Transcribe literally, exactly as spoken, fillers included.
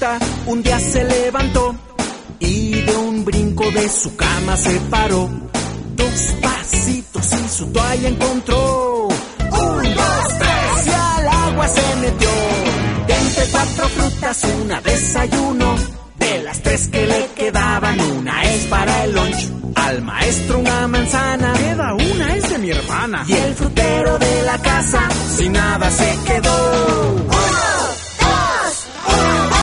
fruta un día se levantó y de un brinco de su cama se paró. Dos pasitos y su toalla encontró. Un, dos, tres y al agua se metió. De entre cuatro frutas una desayuno. De las tres que le quedaban una es para el lunch. Al maestro una manzana. Queda una, es de mi hermana. Y el frutero de la casa sin nada se quedó. ¡Uno!